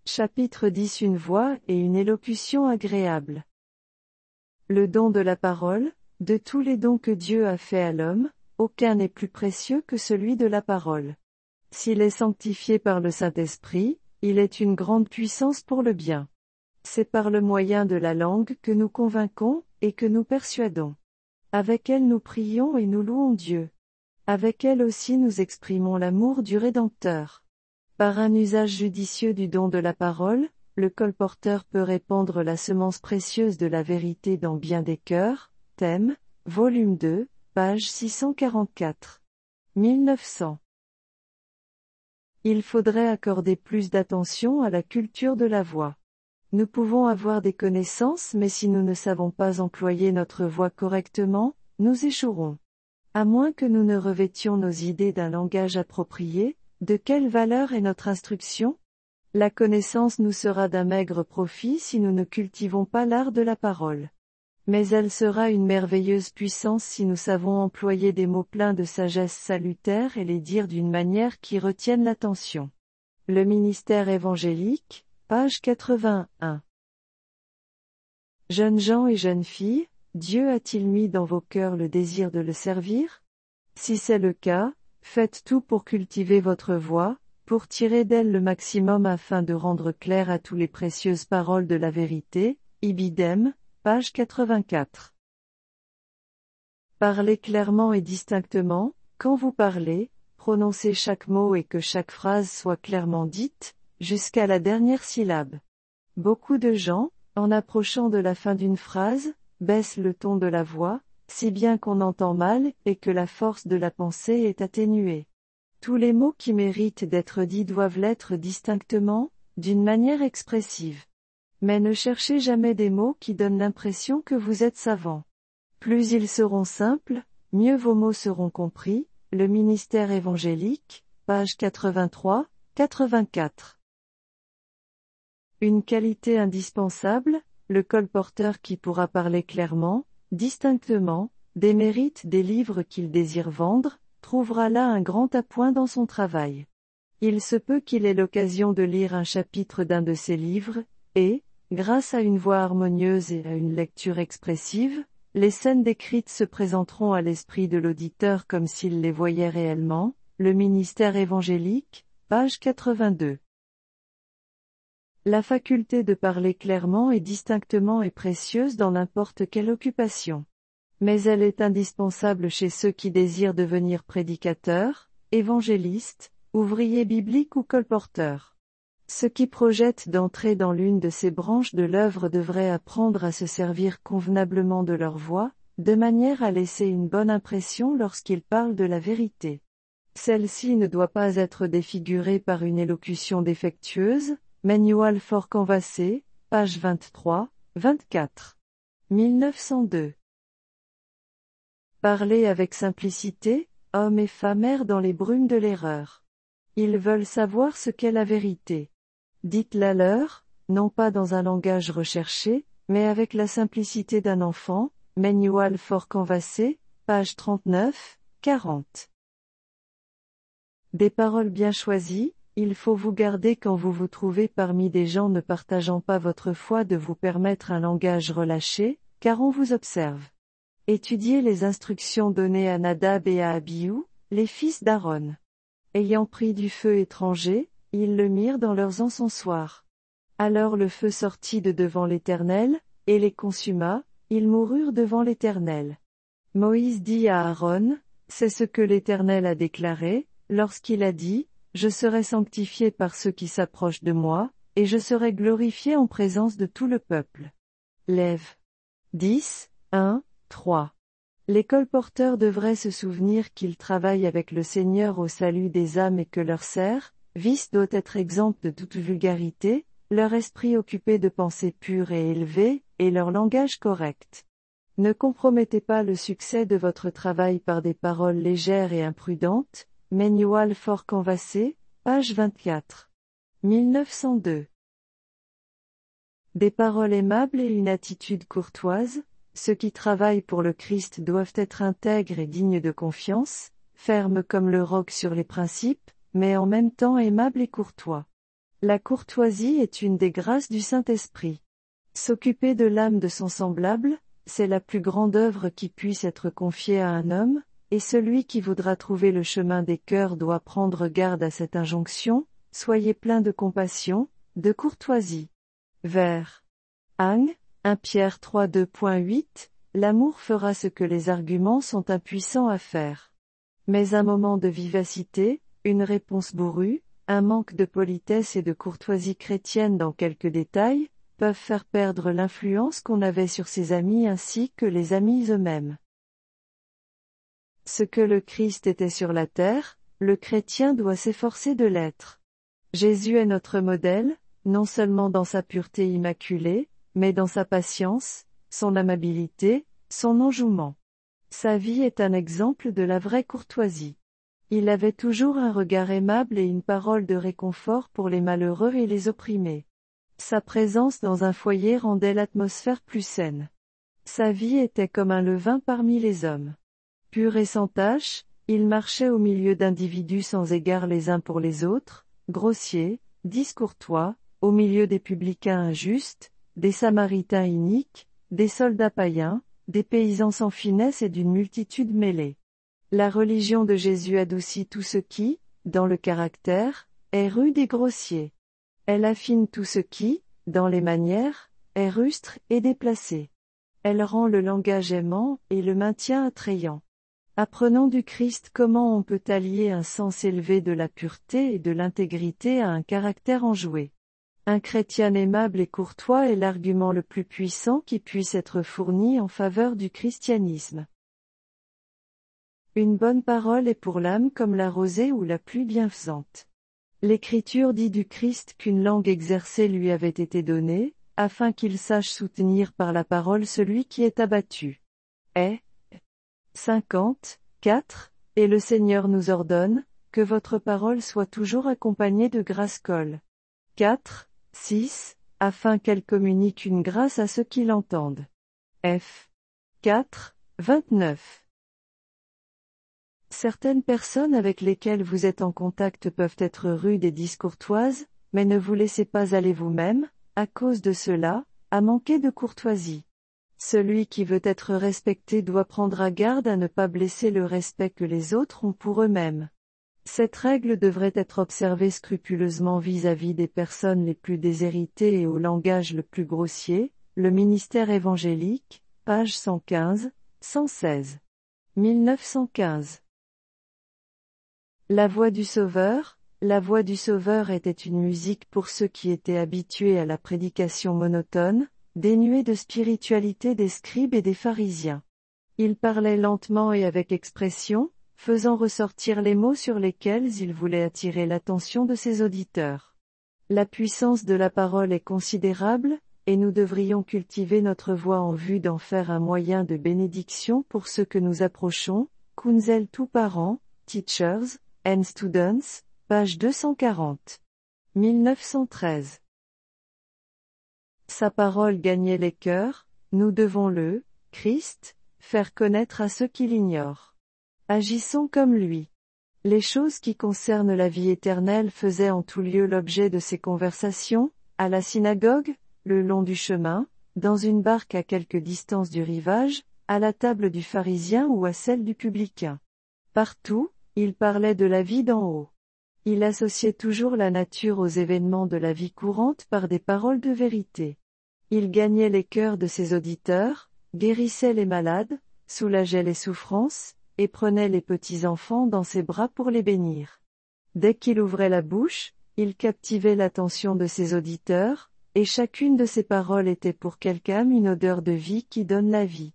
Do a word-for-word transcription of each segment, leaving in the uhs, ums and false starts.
Chapitre dix Une voix et une élocution agréable. Le don de la parole, de tous les dons que Dieu a faits à l'homme, aucun n'est plus précieux que celui de la parole. S'il est sanctifié par le Saint-Esprit, il est une grande puissance pour le bien. C'est par le moyen de la langue que nous convainquons, et que nous persuadons. Avec elle nous prions et nous louons Dieu. Avec elle aussi nous exprimons l'amour du Rédempteur. Par un usage judicieux du don de la parole, le colporteur peut répandre la semence précieuse de la vérité dans bien des cœurs. Thème, volume deux, page six cent quarante-quatre. mille neuf cents. Il faudrait accorder plus d'attention à la culture de la voix. Nous pouvons avoir des connaissances mais si nous ne savons pas employer notre voix correctement, nous échouerons. À moins que nous ne revêtions nos idées d'un langage approprié, de quelle valeur est notre instruction? La connaissance nous sera d'un maigre profit si nous ne cultivons pas l'art de la parole. Mais elle sera une merveilleuse puissance si nous savons employer des mots pleins de sagesse salutaire et les dire d'une manière qui retienne l'attention. Le ministère évangélique, page quatre-vingt-un. Jeunes gens et jeunes filles, Dieu a-t-il mis dans vos cœurs le désir de le servir? Si c'est le cas, faites tout pour cultiver votre voix, pour tirer d'elle le maximum afin de rendre clair à tous les précieuses paroles de la vérité. Ibidem, page quatre-vingt-quatre. Parlez clairement et distinctement, quand vous parlez, prononcez chaque mot et que chaque phrase soit clairement dite, jusqu'à la dernière syllabe. Beaucoup de gens, en approchant de la fin d'une phrase, baissent le ton de la voix, si bien qu'on entend mal et que la force de la pensée est atténuée. Tous les mots qui méritent d'être dits doivent l'être distinctement, d'une manière expressive. Mais ne cherchez jamais des mots qui donnent l'impression que vous êtes savant. Plus ils seront simples, mieux vos mots seront compris. Le ministère évangélique, page quatre-vingt-trois, quatre-vingt-quatre. Une qualité indispensable, le colporteur qui pourra parler clairement, distinctement, des mérites des livres qu'il désire vendre, trouvera là un grand appoint dans son travail. Il se peut qu'il ait l'occasion de lire un chapitre d'un de ses livres, et, grâce à une voix harmonieuse et à une lecture expressive, les scènes décrites se présenteront à l'esprit de l'auditeur comme s'il les voyait réellement. Le ministère évangélique, page quatre-vingt-deux. La faculté de parler clairement et distinctement est précieuse dans n'importe quelle occupation. Mais elle est indispensable chez ceux qui désirent devenir prédicateurs, évangélistes, ouvriers bibliques ou colporteurs. Ceux qui projettent d'entrer dans l'une de ces branches de l'œuvre devraient apprendre à se servir convenablement de leur voix, de manière à laisser une bonne impression lorsqu'ils parlent de la vérité. Celle-ci ne doit pas être défigurée par une élocution défectueuse. Manual for Canvassé, page vingt-trois, vingt-quatre. mille neuf cent deux. Parlez avec simplicité, hommes et femmes errent dans les brumes de l'erreur. Ils veulent savoir ce qu'est la vérité. Dites-la leur, non pas dans un langage recherché, mais avec la simplicité d'un enfant. Manual for Canvassé, page trente-neuf, quarante. Des paroles bien choisies. Il faut vous garder quand vous vous trouvez parmi des gens ne partageant pas votre foi de vous permettre un langage relâché, car on vous observe. Étudiez les instructions données à Nadab et à Abihu, les fils d'Aaron. Ayant pris du feu étranger, ils le mirent dans leurs encensoirs. Alors le feu sortit de devant l'Éternel, et les consuma, ils moururent devant l'Éternel. Moïse dit à Aaron, c'est ce que l'Éternel a déclaré, lorsqu'il a dit, je serai sanctifié par ceux qui s'approchent de moi, et je serai glorifié en présence de tout le peuple. Lève. dix, un, trois. Les colporteurs devraient se souvenir qu'ils travaillent avec le Seigneur au salut des âmes et que leur service doit être exempt de toute vulgarité, leur esprit occupé de pensées pures et élevées, et leur langage correct. Ne compromettez pas le succès de votre travail par des paroles légères et imprudentes. Manual for Canvassé, page vingt-quatre. mille neuf cent deux. Des paroles aimables et une attitude courtoise. Ceux qui travaillent pour le Christ doivent être intègres et dignes de confiance, fermes comme le roc sur les principes, mais en même temps aimables et courtois. La courtoisie est une des grâces du Saint-Esprit. S'occuper de l'âme de son semblable, c'est la plus grande œuvre qui puisse être confiée à un homme, et celui qui voudra trouver le chemin des cœurs doit prendre garde à cette injonction, soyez pleins de compassion, de courtoisie. Vers Ang, un Pierre trois deux point huit, l'amour fera ce que les arguments sont impuissants à faire. Mais un moment de vivacité, une réponse bourrue, un manque de politesse et de courtoisie chrétienne dans quelques détails, peuvent faire perdre l'influence qu'on avait sur ses amis ainsi que les amis eux-mêmes. Ce que le Christ était sur la terre, le chrétien doit s'efforcer de l'être. Jésus est notre modèle, non seulement dans sa pureté immaculée, mais dans sa patience, son amabilité, son enjouement. Sa vie est un exemple de la vraie courtoisie. Il avait toujours un regard aimable et une parole de réconfort pour les malheureux et les opprimés. Sa présence dans un foyer rendait l'atmosphère plus saine. Sa vie était comme un levain parmi les hommes. Pur et sans tache, il marchait au milieu d'individus sans égard les uns pour les autres, grossiers, discourtois, au milieu des publicains injustes, des samaritains iniques, des soldats païens, des paysans sans finesse et d'une multitude mêlée. La religion de Jésus adoucit tout ce qui, dans le caractère, est rude et grossier. Elle affine tout ce qui, dans les manières, est rustre et déplacé. Elle rend le langage aimant et le maintient attrayant. Apprenons du Christ comment on peut allier un sens élevé de la pureté et de l'intégrité à un caractère enjoué. Un chrétien aimable et courtois est l'argument le plus puissant qui puisse être fourni en faveur du christianisme. Une bonne parole est pour l'âme comme la rosée ou la pluie bienfaisante. L'Écriture dit du Christ qu'une langue exercée lui avait été donnée, afin qu'il sache soutenir par la parole celui qui est abattu. Et cinquante, quatre, et le Seigneur nous ordonne, que votre parole soit toujours accompagnée de grâce colle. quatre, six, afin qu'elle communique une grâce à ceux qui l'entendent. F. quatre, vingt-neuf. Certaines personnes avec lesquelles vous êtes en contact peuvent être rudes et discourtoises, mais ne vous laissez pas aller vous-même, à cause de cela, à manquer de courtoisie. Celui qui veut être respecté doit prendre garde à ne pas blesser le respect que les autres ont pour eux-mêmes. Cette règle devrait être observée scrupuleusement vis-à-vis des personnes les plus déshéritées et au langage le plus grossier, le ministère évangélique, page cent quinze, cent seize. mille neuf cent quinze. La voix du Sauveur, la voix du Sauveur était une musique pour ceux qui étaient habitués à la prédication monotone, dénuée de spiritualité des scribes et des pharisiens. Il parlait lentement et avec expression, faisant ressortir les mots sur lesquels il voulait attirer l'attention de ses auditeurs. La puissance de la parole est considérable, et nous devrions cultiver notre voix en vue d'en faire un moyen de bénédiction pour ceux que nous approchons. Kunzel tout parents, Teachers and Students, page deux cent quarante. mille neuf cent treize. Sa parole gagnait les cœurs, nous devons le, Christ, faire connaître à ceux qui l'ignorent. Agissons comme lui. Les choses qui concernent la vie éternelle faisaient en tout lieu l'objet de ces conversations, à la synagogue, le long du chemin, dans une barque à quelque distance du rivage, à la table du pharisien ou à celle du publicain. Partout, il parlait de la vie d'en haut. Il associait toujours la nature aux événements de la vie courante par des paroles de vérité. Il gagnait les cœurs de ses auditeurs, guérissait les malades, soulageait les souffrances, et prenait les petits enfants dans ses bras pour les bénir. Dès qu'il ouvrait la bouche, il captivait l'attention de ses auditeurs, et chacune de ses paroles était pour quelque âme une odeur de vie qui donne la vie.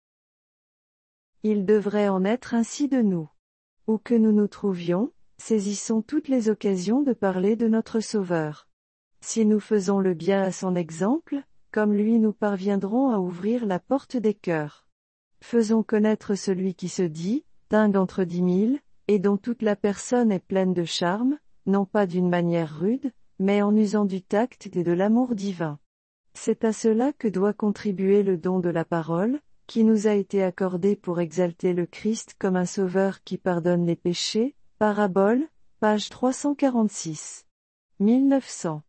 Il devrait en être ainsi de nous. Où que nous nous trouvions, saisissons toutes les occasions de parler de notre Sauveur. Si nous faisons le bien à son exemple, comme lui nous parviendrons à ouvrir la porte des cœurs. Faisons connaître celui qui se dit, dingue entre dix mille, et dont toute la personne est pleine de charme, non pas d'une manière rude, mais en usant du tact et de l'amour divin. C'est à cela que doit contribuer le don de la parole, qui nous a été accordé pour exalter le Christ comme un sauveur qui pardonne les péchés. Parabole, page trois cent quarante-six. mille neuf cents.